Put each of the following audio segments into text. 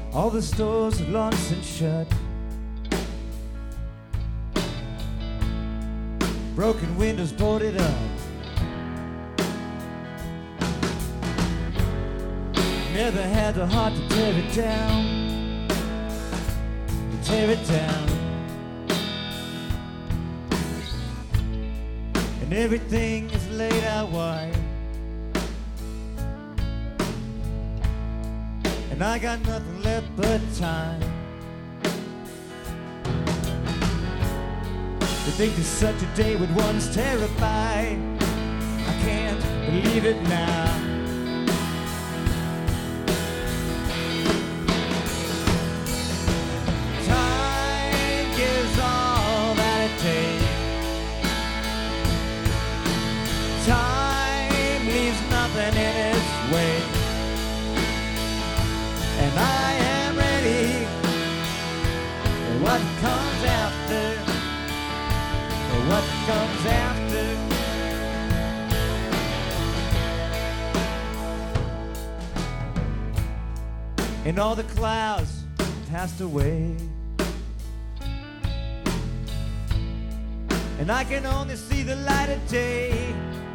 All the stores are long since shut. Broken windows boarded up. Never had the heart to tear it down, to tear it down. And everything is laid out wide, and I got nothing left but time. To think that such a day would once terrify, I can't believe it now. Time gives all that it takes. Time leaves nothing in its way, and I am ready for what comes after. What comes after? And all the clouds passed away, and I can only see the light of day.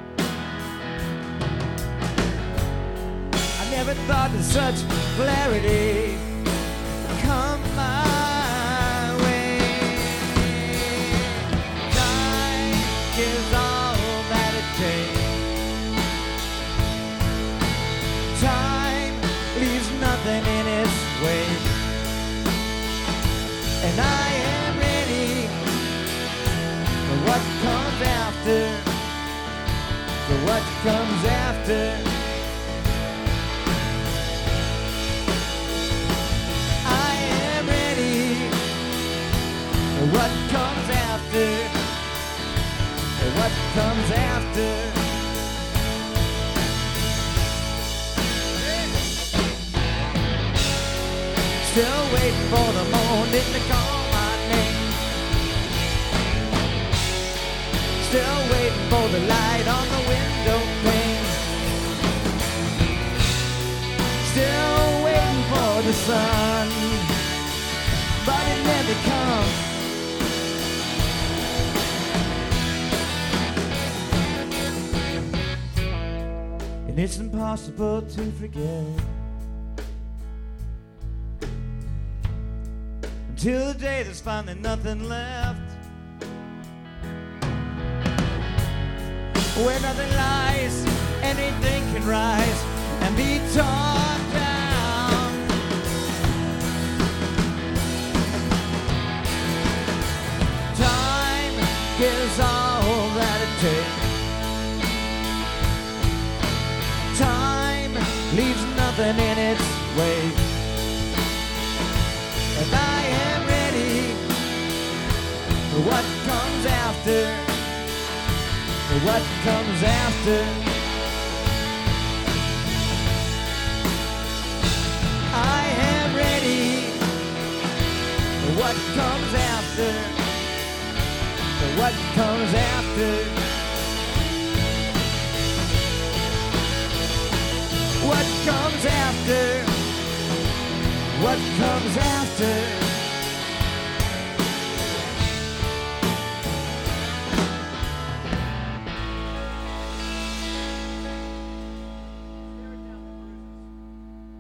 I never thought that such clarity come my way. Is all that it takes. Time leaves nothing in its way, and I am ready for what comes after, for what comes after. I am ready for what comes after. What comes after? Still waiting for the morning to call my name. Still waiting for the light on the window pane. Still waiting for the sun, but it never comes. And it's impossible to forget until the day there's finally nothing left, where nothing lies, anything can rise and be torn down. Time is all that it takes. Time leaves nothing in its way, and I am ready for what comes after, for what comes after. I am ready for what comes after, for what comes after. What comes after? What comes after?